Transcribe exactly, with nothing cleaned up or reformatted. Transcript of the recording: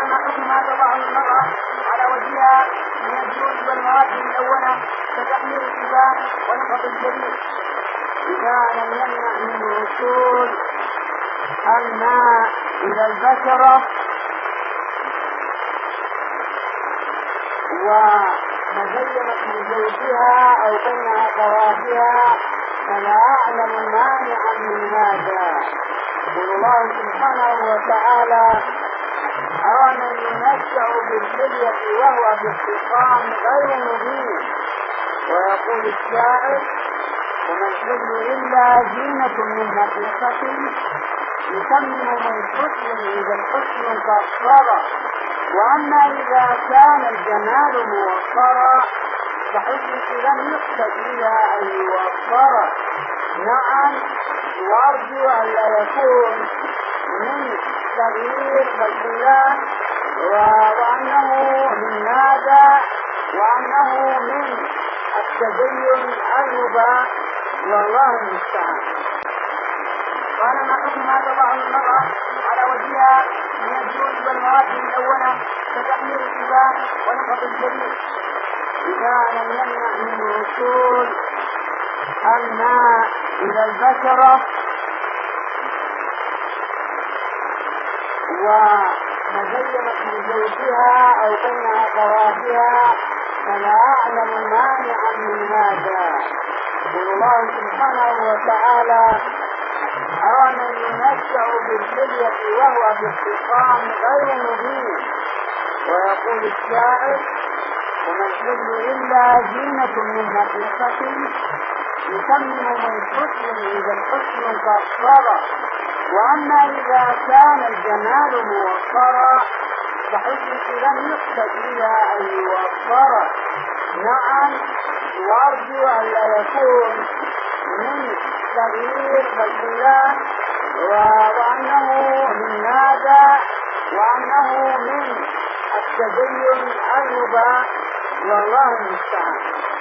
ما حكم ما تضع المرأة على وجهها من الجلود والمواد الملونة كتحميل الإباء ونقط الجليد إذا لم يمنع من وصول الماء إلى البشرة وتزينت من زوجها أو بين أخواتها فلا أعلم مانعا من هذا. يقول الله سبحانه وتعالى: أرى من يمتع بالحلية وهو باختصام غير مبين. ويقول الشاعر: وما الحل إلا زينة من نقيصة يتمم من حسن إذا الحسن قصر. وأما إذا كان الجمال موفرا فحسنك لم يحتج إلى أن يوفر. نعم، وأرجو أن لا يكون من تغيير خلق الله وأنه من ماذا وأنه من التدين المباح، والله المستعان. قال: ما حكم ما تضع المرأة على وجهها من الجلود والمواد الملونة كتحميل الإباء ونقط الجليد إذا لم يمنع من وصول الماء إلى البشرة وتزينت من زوجها أو بين أخواتها فلا أعلم مانعا من هذا. يقول الله سبحانه وتعالى: أرى من يمتع بالحلية وهو باختصام غير مبين. ويقول الشاعر: وما الحل إلا زينة من نقيصة يتمم من حسن إذا الحسن قصر. وأما إذا كان الجمال موفرا فحسنك لم يحتج إلى أن يوفر. نعم، وأرجو أن لا يكون من تغيير خلق الله وأنه من ماذا وأنه من التدين المباح، والله المستعان.